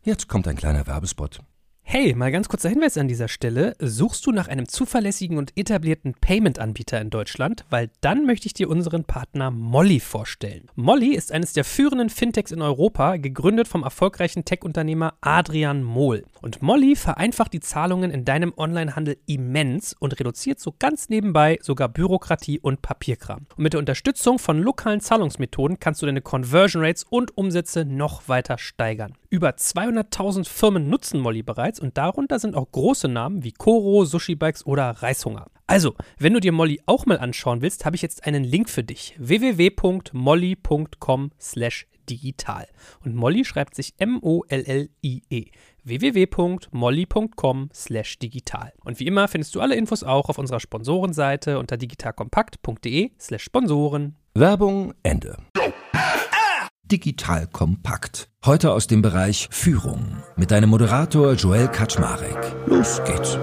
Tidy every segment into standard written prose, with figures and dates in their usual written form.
Jetzt kommt ein kleiner Werbespot. Hey, mal ganz kurzer Hinweis an dieser Stelle. Suchst du nach einem zuverlässigen und etablierten Payment-Anbieter in Deutschland? Weil dann möchte ich dir unseren Partner Molly vorstellen. Molly ist eines der führenden Fintechs in Europa, gegründet vom erfolgreichen Tech-Unternehmer Adrian Mohl. Und Molly vereinfacht die Zahlungen in deinem Onlinehandel immens und reduziert so ganz nebenbei sogar Bürokratie und Papierkram. Und mit der Unterstützung von lokalen Zahlungsmethoden kannst du deine Conversion Rates und Umsätze noch weiter steigern. Über 200.000 Firmen nutzen Molly bereits und darunter sind auch große Namen wie Koro, Sushi Bikes oder Reishunger. Also, wenn du dir Molly auch mal anschauen willst, habe ich jetzt einen Link für dich. www.molly.com/digital. Und Molly schreibt sich M-O-L-L-I-E. www.molly.com/digital. Und wie immer findest du alle Infos auch auf unserer Sponsorenseite unter digitalkompakt.de/Sponsoren. Werbung Ende. Digital Kompakt. Heute aus dem Bereich Führung. Mit deinem Moderator Joel Kaczmarek. Los geht's.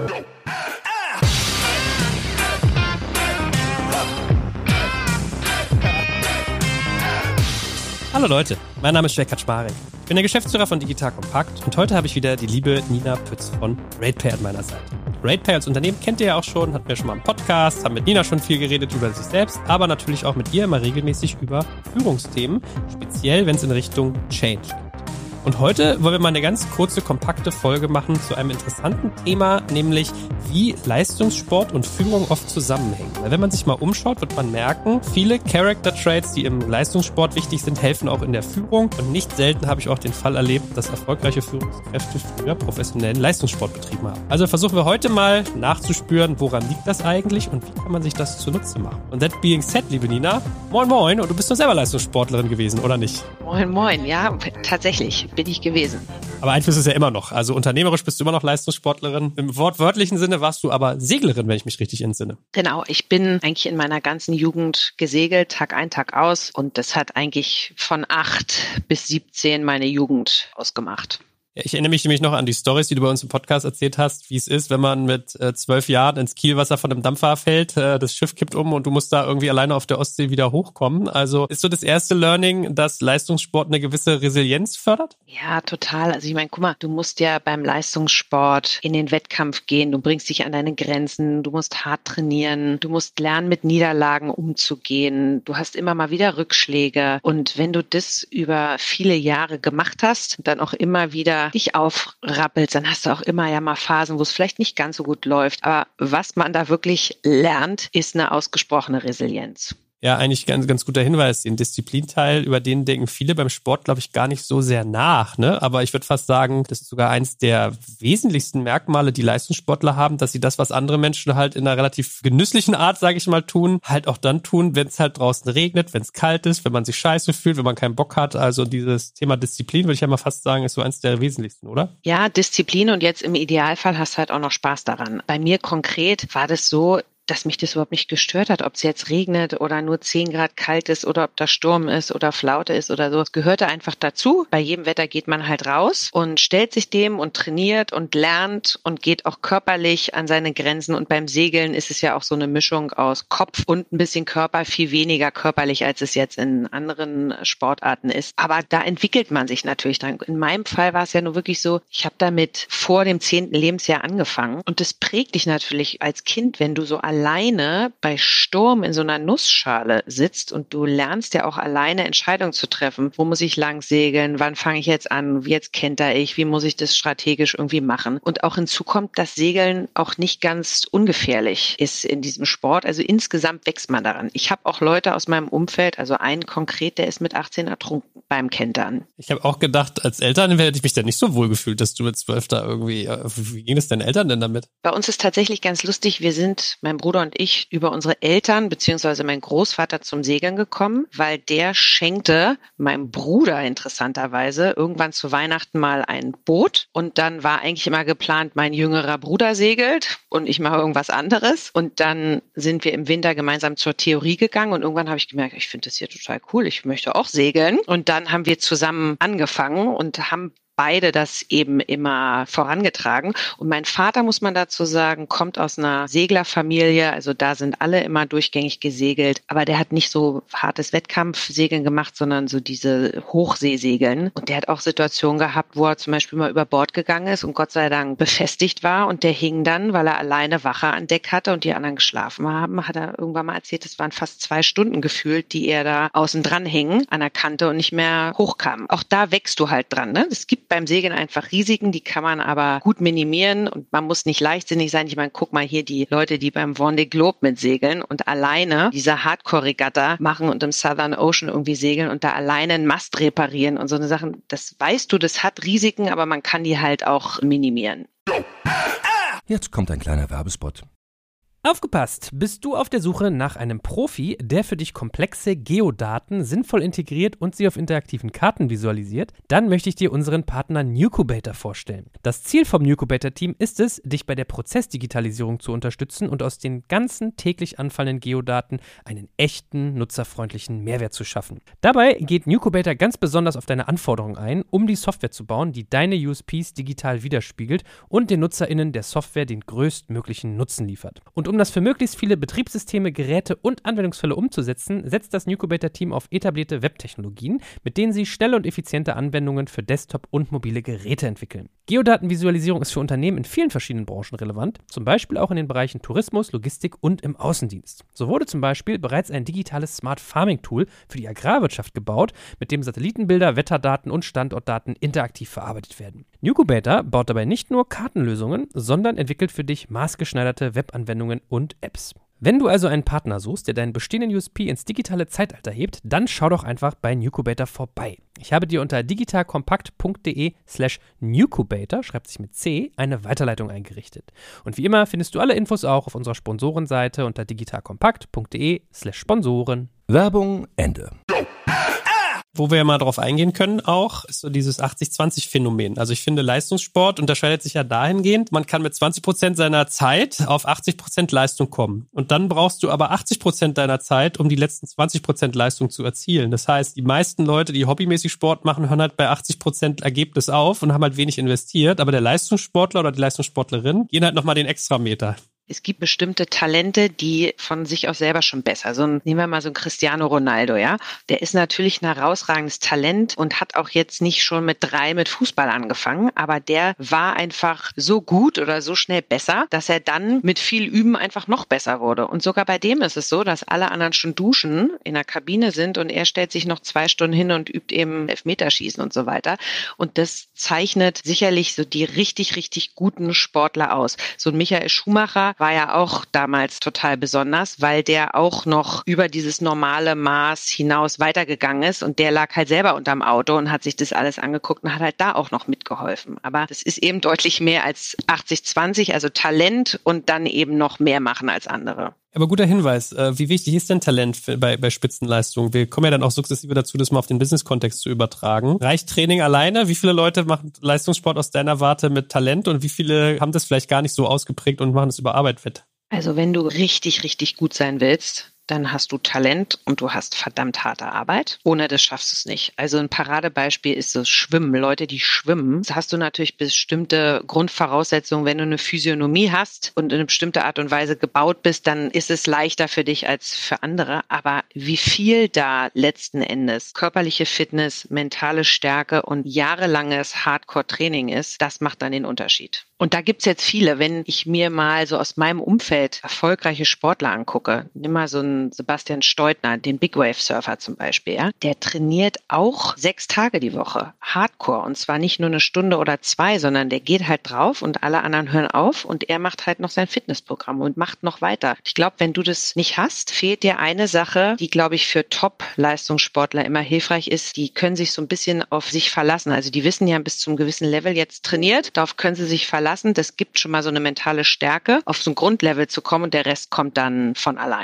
Hallo Leute, mein Name ist Joel Kaczmarek. Ich bin der Geschäftsführer von Digital Kompakt und heute habe ich wieder die liebe Nina Pütz von RatePay an meiner Seite. RatePay als Unternehmen kennt ihr ja auch schon, hatten wir schon mal einen Podcast, haben mit Nina schon viel geredet über sich selbst, aber natürlich auch mit ihr immer regelmäßig über Führungsthemen, speziell wenn es in Richtung Change geht. Und heute wollen wir mal eine ganz kurze, kompakte Folge machen zu einem interessanten Thema, nämlich wie Leistungssport und Führung oft zusammenhängen. Weil wenn man sich mal umschaut, wird man merken, viele Character Traits, die im Leistungssport wichtig sind, helfen auch in der Führung. Und nicht selten habe ich auch den Fall erlebt, dass erfolgreiche Führungskräfte früher professionellen Leistungssport betrieben haben. Also versuchen wir heute mal nachzuspüren, woran liegt das eigentlich und wie kann man sich das zunutze machen. Und that being said, liebe Nina, moin moin, und du bist doch selber Leistungssportlerin gewesen, oder nicht? Moin moin, ja, tatsächlich bin ich gewesen. Aber eins bist du ja immer noch. Also unternehmerisch bist du immer noch Leistungssportlerin. Im wortwörtlichen Sinne warst du aber Seglerin, wenn ich mich richtig entsinne. Genau, ich bin eigentlich in meiner ganzen Jugend gesegelt, Tag ein, Tag aus. Und das hat eigentlich von 8 bis 17 meine Jugend ausgemacht. Ich erinnere mich nämlich noch an die Storys, die du bei uns im Podcast erzählt hast, wie es ist, wenn man mit 12 Jahren ins Kielwasser von einem Dampfer fällt, das Schiff kippt um und du musst da irgendwie alleine auf der Ostsee wieder hochkommen. Also ist so das erste Learning, dass Leistungssport eine gewisse Resilienz fördert? Ja, total. Also ich meine, guck mal, du musst ja beim Leistungssport in den Wettkampf gehen, du bringst dich an deine Grenzen, du musst hart trainieren, du musst lernen, mit Niederlagen umzugehen, du hast immer mal wieder Rückschläge und wenn du das über viele Jahre gemacht hast, dann auch immer wieder dich aufrappelst, dann hast du auch immer ja mal Phasen, wo es vielleicht nicht ganz so gut läuft. Aber was man da wirklich lernt, ist eine ausgesprochene Resilienz. Ja, eigentlich ganz guter Hinweis. Den Disziplinteil, über den denken viele beim Sport, glaube ich, gar nicht so sehr nach, ne? Aber ich würde fast sagen, das ist sogar eins der wesentlichsten Merkmale, die Leistungssportler haben, dass sie das, was andere Menschen halt in einer relativ genüsslichen Art, sage ich mal, tun, halt auch dann tun, wenn es halt draußen regnet, wenn es kalt ist, wenn man sich scheiße fühlt, wenn man keinen Bock hat. Also dieses Thema Disziplin, würde ich ja mal fast sagen, ist so eins der wesentlichsten, oder? Ja, Disziplin und jetzt im Idealfall hast du halt auch noch Spaß daran. Bei mir konkret war das so, dass mich das überhaupt nicht gestört hat, ob es jetzt regnet oder nur 10 Grad kalt ist oder ob da Sturm ist oder Flaute ist oder so. Es gehörte einfach dazu. Bei jedem Wetter geht man halt raus und stellt sich dem und trainiert und lernt und geht auch körperlich an seine Grenzen. Und beim Segeln ist es ja auch so eine Mischung aus Kopf und ein bisschen Körper, viel weniger körperlich, als es jetzt in anderen Sportarten ist. Aber da entwickelt man sich natürlich dran. In meinem Fall war es ja nur wirklich so, ich habe damit vor dem 10. Lebensjahr angefangen und das prägt dich natürlich als Kind, wenn du so alleine bei Sturm in so einer Nussschale sitzt und du lernst ja auch alleine Entscheidungen zu treffen. Wo muss ich lang segeln? Wann fange ich jetzt an? Wie jetzt kenter ich? Wie muss ich das strategisch irgendwie machen? Und auch hinzu kommt, dass Segeln auch nicht ganz ungefährlich ist in diesem Sport. Also insgesamt wächst man daran. Ich habe auch Leute aus meinem Umfeld, also einen konkret, der ist mit 18 ertrunken beim Kentern. Ich habe auch gedacht, als Eltern hätte ich mich da nicht so wohl gefühlt, dass du mit 12 da irgendwie, wie ging es deinen Eltern denn damit? Bei uns ist tatsächlich ganz lustig, wir sind, mein Bruder und ich, über unsere Eltern beziehungsweise mein Großvater zum Segeln gekommen, weil der schenkte meinem Bruder interessanterweise irgendwann zu Weihnachten mal ein Boot und dann war eigentlich immer geplant, mein jüngerer Bruder segelt und ich mache irgendwas anderes und dann sind wir im Winter gemeinsam zur Theorie gegangen und irgendwann habe ich gemerkt, ich finde das hier total cool, ich möchte auch segeln und dann haben wir zusammen angefangen und haben beide das eben immer vorangetragen. Und mein Vater, muss man dazu sagen, kommt aus einer Seglerfamilie. Also da sind alle immer durchgängig gesegelt. Aber der hat nicht so hartes Wettkampfsegeln gemacht, sondern so diese Hochseesegeln. Und der hat auch Situationen gehabt, wo er zum Beispiel mal über Bord gegangen ist und Gott sei Dank befestigt war. Und der hing dann, weil er alleine Wache an Deck hatte und die anderen geschlafen haben, hat er irgendwann mal erzählt, es waren fast 2 Stunden gefühlt, die er da außen dran hing an der Kante und nicht mehr hochkam. Auch da wächst du halt dran, ne? Es gibt beim Segeln einfach Risiken, die kann man aber gut minimieren und man muss nicht leichtsinnig sein. Ich meine, guck mal hier die Leute, die beim Vendée Globe mitsegeln und alleine diese Hardcore-Regatta machen und im Southern Ocean irgendwie segeln und da alleine einen Mast reparieren und so eine Sachen. Das weißt du, das hat Risiken, aber man kann die halt auch minimieren. Jetzt kommt ein kleiner Werbespot. Aufgepasst! Bist du auf der Suche nach einem Profi, der für dich komplexe Geodaten sinnvoll integriert und sie auf interaktiven Karten visualisiert? Dann möchte ich dir unseren Partner Nucubator vorstellen. Das Ziel vom Nucubator-Team ist es, dich bei der Prozessdigitalisierung zu unterstützen und aus den ganzen täglich anfallenden Geodaten einen echten, nutzerfreundlichen Mehrwert zu schaffen. Dabei geht Nucubator ganz besonders auf deine Anforderungen ein, um die Software zu bauen, die deine USPs digital widerspiegelt und den NutzerInnen der Software den größtmöglichen Nutzen liefert. Und um das für möglichst viele Betriebssysteme, Geräte und Anwendungsfälle umzusetzen, setzt das Nucubator-Team auf etablierte Webtechnologien, mit denen sie schnelle und effiziente Anwendungen für Desktop- und mobile Geräte entwickeln. Geodatenvisualisierung ist für Unternehmen in vielen verschiedenen Branchen relevant, zum Beispiel auch in den Bereichen Tourismus, Logistik und im Außendienst. So wurde zum Beispiel bereits ein digitales Smart Farming Tool für die Agrarwirtschaft gebaut, mit dem Satellitenbilder, Wetterdaten und Standortdaten interaktiv verarbeitet werden. Nucubator baut dabei nicht nur Kartenlösungen, sondern entwickelt für dich maßgeschneiderte Webanwendungen und Apps. Wenn du also einen Partner suchst, der deinen bestehenden USP ins digitale Zeitalter hebt, dann schau doch einfach bei Nucubator vorbei. Ich habe dir unter digitalkompakt.de/Nucubator, schreibt sich mit C, eine Weiterleitung eingerichtet. Und wie immer findest du alle Infos auch auf unserer Sponsorenseite unter digitalkompakt.de/Sponsoren. Werbung Ende. Wo wir ja mal drauf eingehen können auch, ist so dieses 80-20-Phänomen. Also ich finde, Leistungssport unterscheidet sich ja dahingehend, man kann mit 20% seiner Zeit auf 80% Leistung kommen. Und dann brauchst du aber 80% deiner Zeit, um die letzten 20% Leistung zu erzielen. Das heißt, die meisten Leute, die hobbymäßig Sport machen, hören halt bei 80% Ergebnis auf und haben halt wenig investiert. Aber der Leistungssportler oder die Leistungssportlerin gehen halt nochmal den Extrameter. Es gibt bestimmte Talente, die von sich aus selber schon besser. Nehmen wir mal so einen Cristiano Ronaldo, ja. Der ist natürlich ein herausragendes Talent und hat auch jetzt nicht schon mit 3 mit Fußball angefangen, aber der war einfach so gut oder so schnell besser, dass er dann mit viel Üben einfach noch besser wurde. Und sogar bei dem ist es so, dass alle anderen schon duschen, in der Kabine sind und er stellt sich noch 2 Stunden hin und übt eben Elfmeterschießen und so weiter. Und das zeichnet sicherlich so die richtig, richtig guten Sportler aus. So ein Michael Schumacher war ja auch damals total besonders, weil der auch noch über dieses normale Maß hinaus weitergegangen ist und der lag halt selber unterm Auto und hat sich das alles angeguckt und hat halt da auch noch mitgeholfen. Aber das ist eben deutlich mehr als 80-20, also Talent und dann eben noch mehr machen als andere. Aber guter Hinweis. Wie wichtig ist denn Talent bei Spitzenleistungen? Wir kommen ja dann auch sukzessive dazu, das mal auf den Business-Kontext zu übertragen. Reicht Training alleine? Wie viele Leute machen Leistungssport aus deiner Warte mit Talent und wie viele haben das vielleicht gar nicht so ausgeprägt und machen es über Arbeit fett? Also wenn du richtig, richtig gut sein willst, dann hast du Talent und du hast verdammt harte Arbeit. Ohne das schaffst du es nicht. Also ein Paradebeispiel ist das Schwimmen. Leute, die schwimmen, da hast du natürlich bestimmte Grundvoraussetzungen. Wenn du eine Physiognomie hast und in eine bestimmte Art und Weise gebaut bist, dann ist es leichter für dich als für andere. Aber wie viel da letzten Endes körperliche Fitness, mentale Stärke und jahrelanges Hardcore-Training ist, das macht dann den Unterschied. Und da gibt's jetzt viele. Wenn ich mir mal so aus meinem Umfeld erfolgreiche Sportler angucke, nimm mal so einen Sebastian Steutner, den Big Wave Surfer zum Beispiel, ja, der trainiert auch 6 Tage die Woche, Hardcore. Und zwar nicht nur 1 Stunde oder 2, sondern der geht halt drauf und alle anderen hören auf und er macht halt noch sein Fitnessprogramm und macht noch weiter. Ich glaube, wenn du das nicht hast, fehlt dir eine Sache, die, glaube ich, für Top-Leistungssportler immer hilfreich ist. Die können sich so ein bisschen auf sich verlassen. Also die wissen ja, bis zum gewissen Level jetzt trainiert, darauf können sie sich verlassen. Das gibt schon mal so eine mentale Stärke, auf so ein Grundlevel zu kommen und der Rest kommt dann von alleine.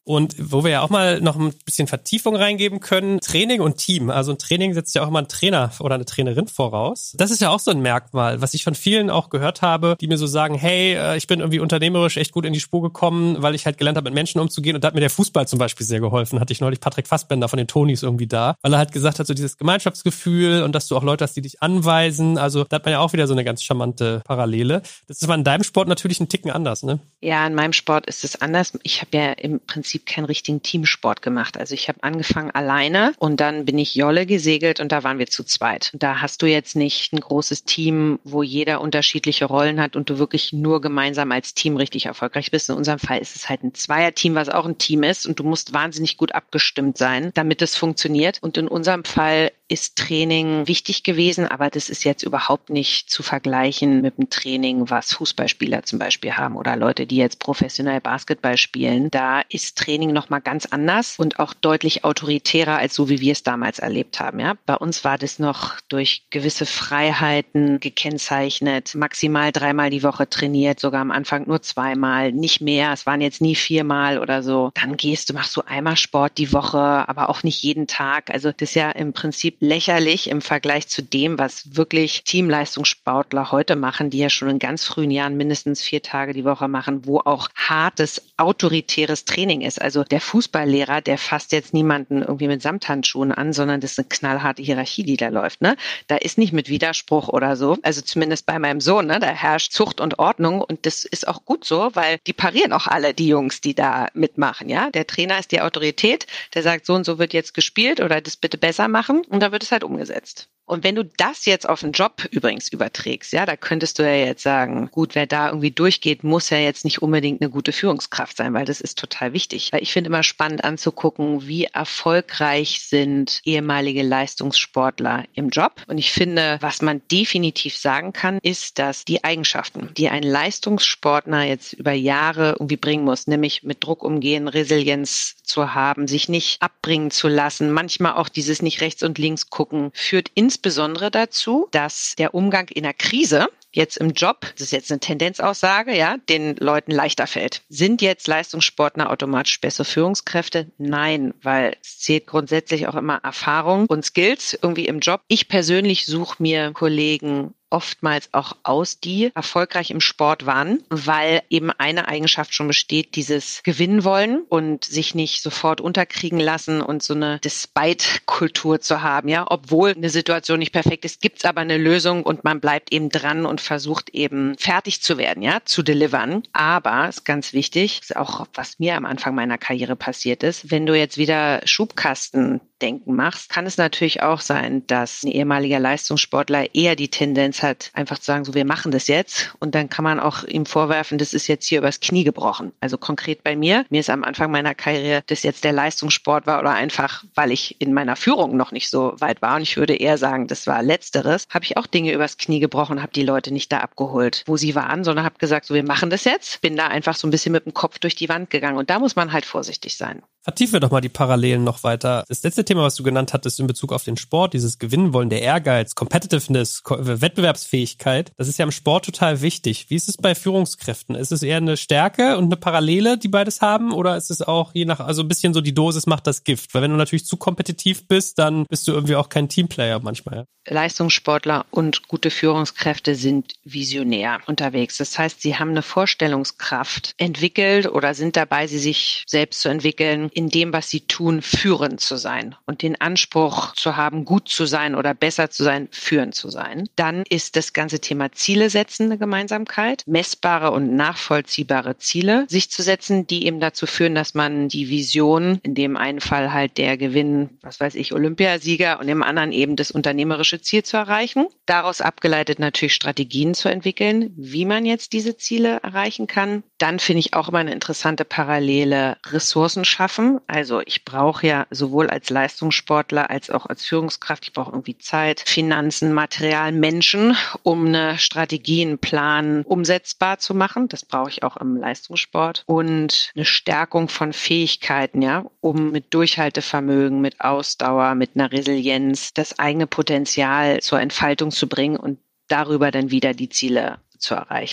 Und wo wir ja auch mal noch ein bisschen Vertiefung reingeben können, Training und Team. Also ein Training setzt ja auch immer einen Trainer oder eine Trainerin voraus. Das ist ja auch so ein Merkmal, was ich von vielen auch gehört habe, die mir so sagen, hey, ich bin irgendwie unternehmerisch echt gut in die Spur gekommen, weil ich halt gelernt habe, mit Menschen umzugehen. Und da hat mir der Fußball zum Beispiel sehr geholfen. Hatte ich neulich Patrick Fassbender von den Tonys irgendwie da, weil er halt gesagt hat, so dieses Gemeinschaftsgefühl und dass du auch Leute hast, die dich anweisen. Also da hat man ja auch wieder so eine ganz charmante Parallele. Das ist aber in deinem Sport natürlich ein Ticken anders, ne? Ja, in meinem Sport ist es anders. Ich habe ja im Prinzip keinen richtigen Teamsport gemacht. Also ich habe angefangen alleine und dann bin ich Jolle gesegelt und da waren wir zu zweit. Da hast du jetzt nicht ein großes Team, wo jeder unterschiedliche Rollen hat und du wirklich nur gemeinsam als Team richtig erfolgreich bist. In unserem Fall ist es halt ein Zweierteam, was auch ein Team ist und du musst wahnsinnig gut abgestimmt sein, damit es funktioniert. Und in unserem Fall ist Training wichtig gewesen, aber das ist jetzt überhaupt nicht zu vergleichen mit dem Training, was Fußballspieler zum Beispiel haben oder Leute, die jetzt professionell Basketball spielen. Da ist Training nochmal ganz anders und auch deutlich autoritärer als so, wie wir es damals erlebt haben. Ja, bei uns war das noch durch gewisse Freiheiten gekennzeichnet, maximal 3-mal die Woche trainiert, sogar am Anfang nur 2-mal, nicht mehr. Es waren jetzt nie 4-mal oder so. Dann machst du einmal Sport die Woche, aber auch nicht jeden Tag. Also das ist ja im Prinzip lächerlich im Vergleich zu dem, was wirklich Teamleistungssportler heute machen, die ja schon in ganz frühen Jahren mindestens 4 Tage die Woche machen, wo auch hartes, autoritäres Training ist. Also der Fußballlehrer, der fasst jetzt niemanden irgendwie mit Samthandschuhen an, sondern das ist eine knallharte Hierarchie, die da läuft. Ne? Da ist nicht mit Widerspruch oder so. Also zumindest bei meinem Sohn, ne? Da herrscht Zucht und Ordnung und das ist auch gut so, weil die parieren auch alle, die Jungs, die da mitmachen. Ja, der Trainer ist die Autorität, der sagt, so und so wird jetzt gespielt oder das bitte besser machen und dann wird es halt umgesetzt. Und wenn du das jetzt auf den Job übrigens überträgst, ja, da könntest du ja jetzt sagen, gut, wer da irgendwie durchgeht, muss ja jetzt nicht unbedingt eine gute Führungskraft sein, weil das ist total wichtig. Weil ich finde immer spannend anzugucken, wie erfolgreich sind ehemalige Leistungssportler im Job. Und ich finde, was man definitiv sagen kann, ist, dass die Eigenschaften, die ein Leistungssportler jetzt über Jahre irgendwie bringen muss, nämlich mit Druck umgehen, Resilienz zu haben, sich nicht abbringen zu lassen, manchmal auch dieses nicht rechts und links gucken, führt insbesondere dazu, dass der Umgang in der Krise jetzt im Job, das ist jetzt eine Tendenzaussage, ja, den Leuten leichter fällt. Sind jetzt Leistungssportler automatisch bessere Führungskräfte? Nein, weil es zählt grundsätzlich auch immer Erfahrung und Skills irgendwie im Job. Ich persönlich suche mir Kollegen oftmals auch aus, die erfolgreich im Sport waren, weil eben eine Eigenschaft schon besteht, dieses Gewinnen wollen und sich nicht sofort unterkriegen lassen und so eine Despite-Kultur zu haben, ja, obwohl eine Situation nicht perfekt ist, gibt's aber eine Lösung und man bleibt eben dran und versucht eben fertig zu werden, ja, zu delivern. Aber, ist ganz wichtig, ist auch was mir am Anfang meiner Karriere passiert ist, wenn du jetzt wieder Schubkastendenken machst, kann es natürlich auch sein, dass ein ehemaliger Leistungssportler eher die Tendenz hat, einfach zu sagen, so, wir machen das jetzt. Und dann kann man auch ihm vorwerfen, das ist jetzt hier übers Knie gebrochen. Also konkret bei mir ist am Anfang meiner Karriere, das jetzt der Leistungssport war oder einfach, weil ich in meiner Führung noch nicht so weit war. Und ich würde eher sagen, das war Letzteres, habe ich auch Dinge übers Knie gebrochen, habe die Leute nicht da abgeholt, wo sie waren, sondern habe gesagt, so, wir machen das jetzt. Bin da einfach so ein bisschen mit dem Kopf durch die Wand gegangen. Und da muss man halt vorsichtig sein. Vertiefen wir doch mal die Parallelen noch weiter. Das letzte Thema, was du genannt hattest in Bezug auf den Sport, dieses Gewinnen wollen, der Ehrgeiz, Competitiveness, Wettbewerbsfähigkeit, das ist ja im Sport total wichtig. Wie ist es bei Führungskräften? Ist es eher eine Stärke und eine Parallele, die beides haben? Oder ist es auch also ein bisschen so die Dosis macht das Gift? Weil wenn du natürlich zu kompetitiv bist, dann bist du irgendwie auch kein Teamplayer manchmal. Ja? Leistungssportler und gute Führungskräfte sind visionär unterwegs. Das heißt, sie haben eine Vorstellungskraft entwickelt oder sind dabei, sie sich selbst zu entwickeln, in dem, was sie tun, führend zu sein und den Anspruch zu haben, gut zu sein oder besser zu sein, führend zu sein. Dann ist das ganze Thema Ziele setzen eine Gemeinsamkeit, messbare und nachvollziehbare Ziele sich zu setzen, die eben dazu führen, dass man die Vision, in dem einen Fall halt der Gewinn, was weiß ich, Olympiasieger und im anderen eben das unternehmerische Ziel zu erreichen. Daraus abgeleitet natürlich Strategien zu entwickeln, wie man jetzt diese Ziele erreichen kann. Dann finde ich auch immer eine interessante Parallele Ressourcen schaffen. Also ich brauche ja sowohl als Leistungssportler als auch als Führungskraft, ich brauche irgendwie Zeit, Finanzen, Material, Menschen, um eine Strategie, einen Plan umsetzbar zu machen. Das brauche ich auch im Leistungssport. Und eine Stärkung von Fähigkeiten, ja, um mit Durchhaltevermögen, mit Ausdauer, mit einer Resilienz das eigene Potenzial zur Entfaltung zu bringen und darüber dann wieder die Ziele zu erreichen.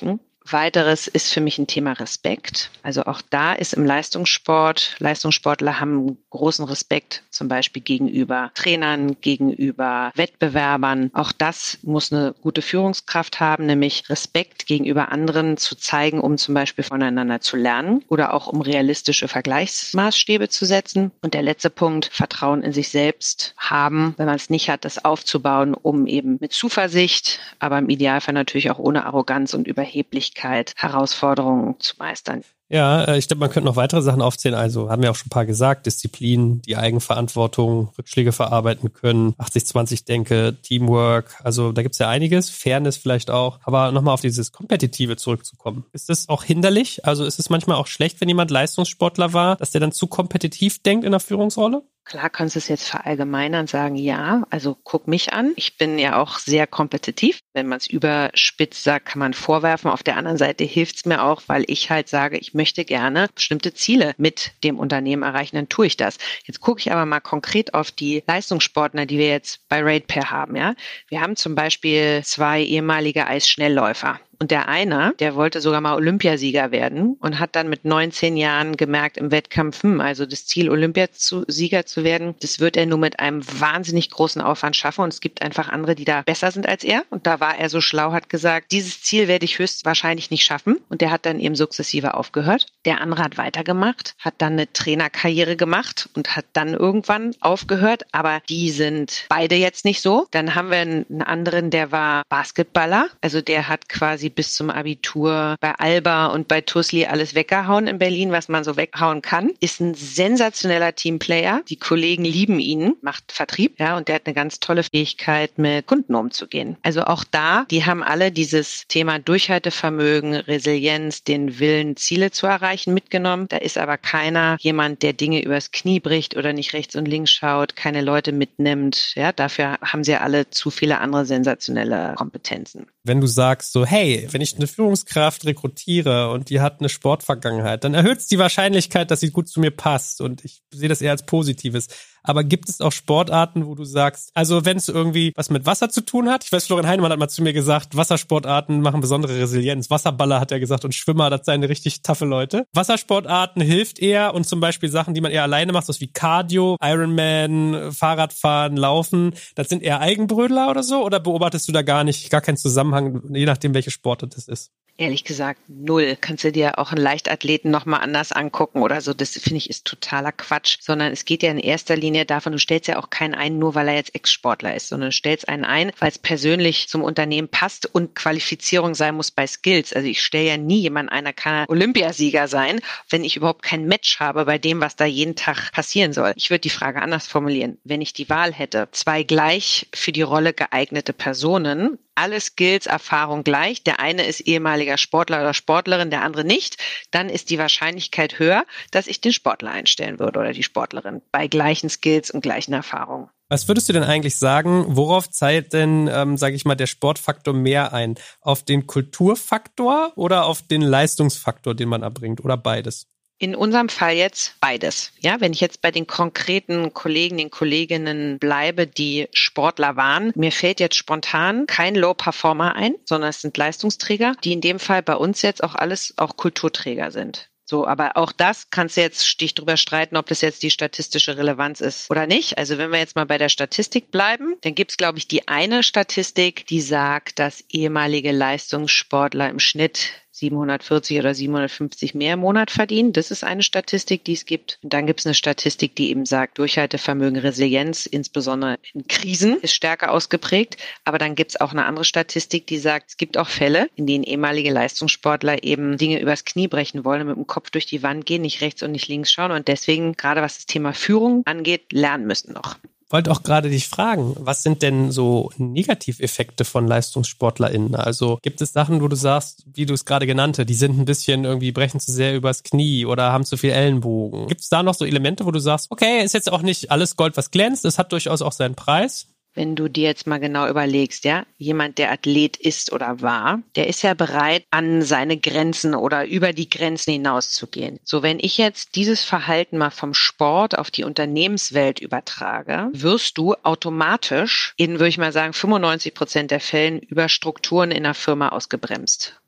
Weiteres ist für mich ein Thema Respekt. Also auch da ist im Leistungssportler haben einen großen Respekt, zum Beispiel gegenüber Trainern, gegenüber Wettbewerbern. Auch das muss eine gute Führungskraft haben, nämlich Respekt gegenüber anderen zu zeigen, um zum Beispiel voneinander zu lernen oder auch um realistische Vergleichsmaßstäbe zu setzen. Und der letzte Punkt, Vertrauen in sich selbst haben, wenn man es nicht hat, das aufzubauen, um eben mit Zuversicht, aber im Idealfall natürlich auch ohne Arroganz und Überheblichkeit Herausforderungen zu meistern. Ja, ich glaube, man könnte noch weitere Sachen aufzählen. Also haben wir auch schon ein paar gesagt, Disziplin, die Eigenverantwortung, Rückschläge verarbeiten können, 80-20-Denke, Teamwork. Also da gibt's ja einiges, Fairness vielleicht auch. Aber nochmal auf dieses Kompetitive zurückzukommen. Ist das auch hinderlich? Also ist es manchmal auch schlecht, wenn jemand Leistungssportler war, dass der dann zu kompetitiv denkt in der Führungsrolle? Klar kannst du es jetzt verallgemeinern und sagen, ja, also guck mich an. Ich bin ja auch sehr kompetitiv. Wenn man es überspitzt sagt, kann man vorwerfen. Auf der anderen Seite hilft es mir auch, weil ich halt sage, ich möchte gerne bestimmte Ziele mit dem Unternehmen erreichen, dann tue ich das. Jetzt gucke ich aber mal konkret auf die Leistungssportler, die wir jetzt bei RatePair haben. Ja, wir haben zum Beispiel 2 ehemalige Eisschnellläufer. Und der eine, der wollte sogar mal Olympiasieger werden und hat dann mit 19 Jahren gemerkt im Wettkampf, also das Ziel, Olympiasieger zu werden, das wird er nur mit einem wahnsinnig großen Aufwand schaffen. Und es gibt einfach andere, die da besser sind als er. Und da war er so schlau, hat gesagt, dieses Ziel werde ich höchstwahrscheinlich nicht schaffen. Und der hat dann eben sukzessive aufgehört. Der andere hat weitergemacht, hat dann eine Trainerkarriere gemacht und hat dann irgendwann aufgehört. Aber die sind beide jetzt nicht so. Dann haben wir einen anderen, der war Basketballer. Also der hat quasi bis zum Abitur bei Alba und bei TuSli alles weggehauen in Berlin, was man so weghauen kann. Ist ein sensationeller Teamplayer. Die Kollegen lieben ihn, macht Vertrieb, ja, und der hat eine ganz tolle Fähigkeit, mit Kunden umzugehen. Also auch da, die haben alle dieses Thema Durchhaltevermögen, Resilienz, den Willen, Ziele zu erreichen, mitgenommen. Da ist aber keiner jemand, der Dinge übers Knie bricht oder nicht rechts und links schaut, keine Leute mitnimmt. Ja, dafür haben sie alle zu viele andere sensationelle Kompetenzen. Wenn du sagst so, hey, wenn ich eine Führungskraft rekrutiere und die hat eine Sportvergangenheit, dann erhöht es die Wahrscheinlichkeit, dass sie gut zu mir passt. Und ich sehe das eher als Positives. Aber gibt es auch Sportarten, wo du sagst, also wenn es irgendwie was mit Wasser zu tun hat? Ich weiß, Florian Heinemann hat mal zu mir gesagt, Wassersportarten machen besondere Resilienz. Wasserballer hat er gesagt und Schwimmer, das seien richtig taffe Leute. Wassersportarten hilft eher und zum Beispiel Sachen, die man eher alleine macht, so wie Cardio, Ironman, Fahrradfahren, Laufen, das sind eher Eigenbrödler oder so? Oder beobachtest du da gar keinen Zusammenhang, je nachdem, welche Sportart das ist? Ehrlich gesagt, 0. Kannst du dir auch einen Leichtathleten nochmal anders angucken oder so. Das finde ich ist totaler Quatsch, sondern es geht ja in erster Linie davon, du stellst ja auch keinen ein, nur weil er jetzt Ex-Sportler ist, sondern du stellst einen ein, weil es persönlich zum Unternehmen passt und Qualifizierung sein muss bei Skills. Also ich stelle ja nie jemanden ein, der kann Olympiasieger sein, wenn ich überhaupt kein Match habe bei dem, was da jeden Tag passieren soll. Ich würde die Frage anders formulieren. Wenn ich die Wahl hätte, 2 gleich für die Rolle geeignete Personen, alle Skills, Erfahrung gleich. Der eine ist ehemaliger Sportler oder Sportlerin, der andere nicht. Dann ist die Wahrscheinlichkeit höher, dass ich den Sportler einstellen würde oder die Sportlerin bei gleichen Skills und gleichen Erfahrungen. Was würdest du denn eigentlich sagen, worauf zahlt denn, sage ich mal, der Sportfaktor mehr ein? Auf den Kulturfaktor oder auf den Leistungsfaktor, den man erbringt oder beides? In unserem Fall jetzt beides. Ja, wenn ich jetzt bei den konkreten Kollegen, den Kolleginnen bleibe, die Sportler waren, mir fällt jetzt spontan kein Low-Performer ein, sondern es sind Leistungsträger, die in dem Fall bei uns jetzt auch alles auch Kulturträger sind. So, aber auch das kannst du jetzt dich drüber streiten, ob das jetzt die statistische Relevanz ist oder nicht. Also wenn wir jetzt mal bei der Statistik bleiben, dann gibt es, glaube ich, die eine Statistik, die sagt, dass ehemalige Leistungssportler im Schnitt 740 oder 750 mehr im Monat verdienen. Das ist eine Statistik, die es gibt. Und dann gibt es eine Statistik, die eben sagt, Durchhaltevermögen, Resilienz, insbesondere in Krisen, ist stärker ausgeprägt. Aber dann gibt es auch eine andere Statistik, die sagt, es gibt auch Fälle, in denen ehemalige Leistungssportler eben Dinge übers Knie brechen wollen, mit dem Kopf durch die Wand gehen, nicht rechts und nicht links schauen und deswegen, gerade was das Thema Führung angeht, lernen müssen noch. Ich wollte auch gerade dich fragen, was sind denn so Negativeffekte von LeistungssportlerInnen? Also gibt es Sachen, wo du sagst, wie du es gerade genannt hast, die sind ein bisschen irgendwie, brechen zu sehr übers Knie oder haben zu viel Ellenbogen. Gibt es da noch so Elemente, wo du sagst, okay, ist jetzt auch nicht alles Gold, was glänzt, es hat durchaus auch seinen Preis? Wenn du dir jetzt mal genau überlegst, ja, jemand, der Athlet ist oder war, der ist ja bereit, an seine Grenzen oder über die Grenzen hinauszugehen. So, wenn ich jetzt dieses Verhalten mal vom Sport auf die Unternehmenswelt übertrage, wirst du automatisch in, würde ich mal sagen, 95% der Fällen über Strukturen in der Firma ausgebremst.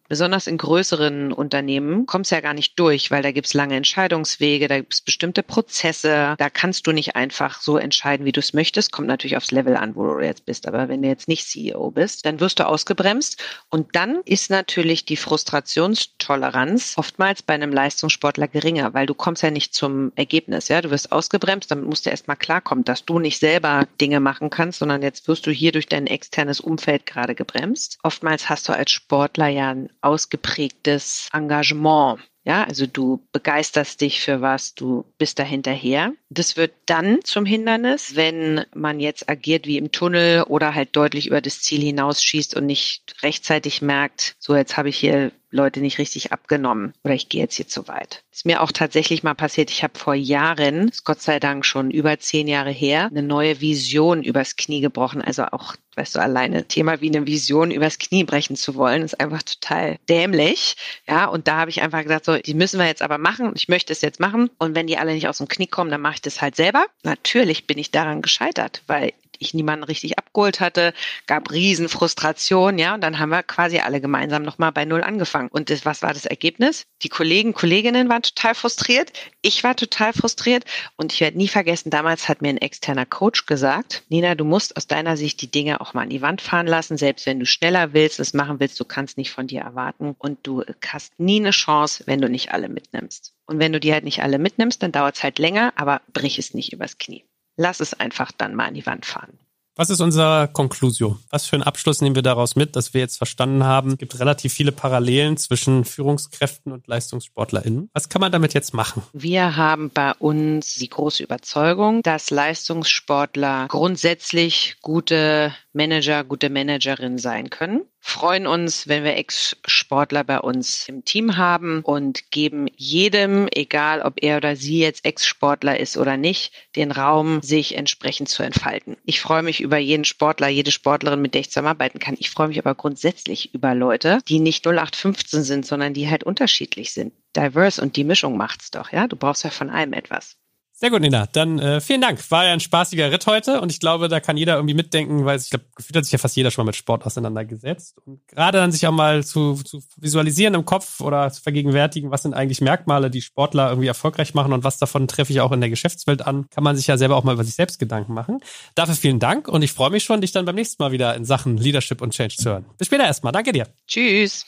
Besonders in größeren Unternehmen kommst du ja gar nicht durch, weil da gibt's lange Entscheidungswege, da gibt's bestimmte Prozesse. Da kannst du nicht einfach so entscheiden, wie du es möchtest. Kommt natürlich aufs Level an, wo du jetzt bist. Aber wenn du jetzt nicht CEO bist, dann wirst du ausgebremst. Und dann ist natürlich die Frustrationstoleranz oftmals bei einem Leistungssportler geringer, weil du kommst ja nicht zum Ergebnis. Ja, du wirst ausgebremst, damit musst du erstmal klarkommen, dass du nicht selber Dinge machen kannst, sondern jetzt wirst du hier durch dein externes Umfeld gerade gebremst. Oftmals hast du als Sportler ja ein ausgeprägtes Engagement. Ja, also du begeisterst dich für was, du bist da hinterher. Das wird dann zum Hindernis, wenn man jetzt agiert wie im Tunnel oder halt deutlich über das Ziel hinausschießt und nicht rechtzeitig merkt, so jetzt habe ich hier Leute nicht richtig abgenommen oder ich gehe jetzt hier zu weit. Ist mir auch tatsächlich mal passiert, ich habe vor Jahren, ist Gott sei Dank schon über 10 Jahre her, eine neue Vision übers Knie gebrochen. Also auch, weißt du, alleine Thema wie eine Vision übers Knie brechen zu wollen, ist einfach total dämlich. Ja, und da habe ich einfach gesagt, so, die müssen wir jetzt aber machen und ich möchte es jetzt machen. Und wenn die alle nicht aus dem Knie kommen, dann mache ich das halt selber. Natürlich bin ich daran gescheitert, weil ich niemanden richtig abgeholt hatte, gab riesen Frustration, ja, und dann haben wir quasi alle gemeinsam nochmal bei Null angefangen. Und was war das Ergebnis? Die Kolleginnen waren total frustriert, ich war total frustriert und ich werde nie vergessen, damals hat mir ein externer Coach gesagt, Nina, du musst aus deiner Sicht die Dinge auch mal an die Wand fahren lassen, selbst wenn du schneller willst, es machen willst, du kannst nicht von dir erwarten und du hast nie eine Chance, wenn du nicht alle mitnimmst. Und wenn du die halt nicht alle mitnimmst, dann dauert es halt länger, aber brich es nicht übers Knie. Lass es einfach dann mal an die Wand fahren. Was ist unsere Conclusio? Was für einen Abschluss nehmen wir daraus mit, dass wir jetzt verstanden haben, es gibt relativ viele Parallelen zwischen Führungskräften und LeistungssportlerInnen. Was kann man damit jetzt machen? Wir haben bei uns die große Überzeugung, dass Leistungssportler grundsätzlich gute Manager, gute Managerinnen sein können. Freuen uns, wenn wir Ex-Sportler bei uns im Team haben und geben jedem, egal ob er oder sie jetzt Ex-Sportler ist oder nicht, den Raum, sich entsprechend zu entfalten. Ich freue mich über jeden Sportler, jede Sportlerin, mit der ich zusammenarbeiten kann. Ich freue mich aber grundsätzlich über Leute, die nicht 0815 sind, sondern die halt unterschiedlich sind. Diverse und die Mischung macht's doch, ja? Du brauchst ja von allem etwas. Sehr gut, Nina. Dann vielen Dank. War ja ein spaßiger Ritt heute und ich glaube, da kann jeder irgendwie mitdenken, weil ich glaube, gefühlt hat sich ja fast jeder schon mal mit Sport auseinandergesetzt. Und gerade dann sich auch mal zu visualisieren im Kopf oder zu vergegenwärtigen, was sind eigentlich Merkmale, die Sportler irgendwie erfolgreich machen und was davon treffe ich auch in der Geschäftswelt an, kann man sich ja selber auch mal über sich selbst Gedanken machen. Dafür vielen Dank und ich freue mich schon, dich dann beim nächsten Mal wieder in Sachen Leadership und Change zu hören. Bis später erstmal. Danke dir. Tschüss.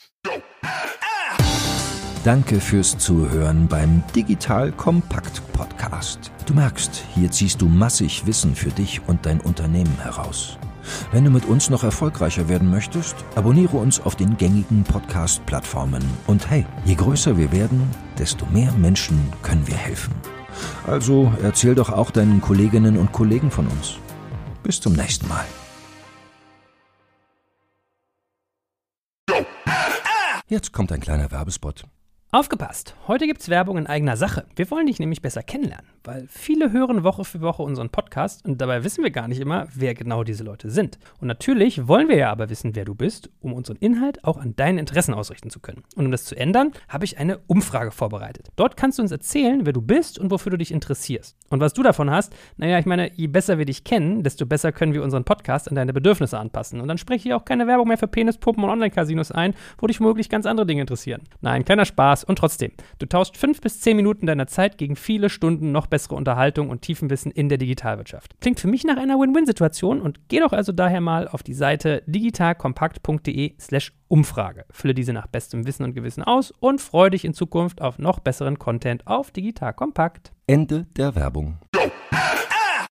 Danke fürs Zuhören beim Digital Kompakt Podcast. Du merkst, hier ziehst du massig Wissen für dich und dein Unternehmen heraus. Wenn du mit uns noch erfolgreicher werden möchtest, abonniere uns auf den gängigen Podcast-Plattformen. Und hey, je größer wir werden, desto mehr Menschen können wir helfen. Also erzähl doch auch deinen Kolleginnen und Kollegen von uns. Bis zum nächsten Mal. Jetzt kommt ein kleiner Werbespot. Aufgepasst! Heute gibt's Werbung in eigener Sache. Wir wollen dich nämlich besser kennenlernen, weil viele hören Woche für Woche unseren Podcast und dabei wissen wir gar nicht immer, wer genau diese Leute sind. Und natürlich wollen wir ja aber wissen, wer du bist, um unseren Inhalt auch an deinen Interessen ausrichten zu können. Und um das zu ändern, habe ich eine Umfrage vorbereitet. Dort kannst du uns erzählen, wer du bist und wofür du dich interessierst. Und was du davon hast, naja, ich meine, je besser wir dich kennen, desto besser können wir unseren Podcast an deine Bedürfnisse anpassen. Und dann spreche ich auch keine Werbung mehr für Penispumpen und Online-Casinos ein, wo dich womöglich ganz andere Dinge interessieren. Nein, kleiner Spaß. Und trotzdem, du tauschst 5 bis 10 Minuten deiner Zeit gegen viele Stunden noch bessere Unterhaltung und Tiefenwissen in der Digitalwirtschaft. Klingt für mich nach einer Win-Win-Situation und geh doch also daher mal auf die Seite digitalkompakt.de/Umfrage. Fülle diese nach bestem Wissen und Gewissen aus und freue dich in Zukunft auf noch besseren Content auf Digital Kompakt. Ende der Werbung.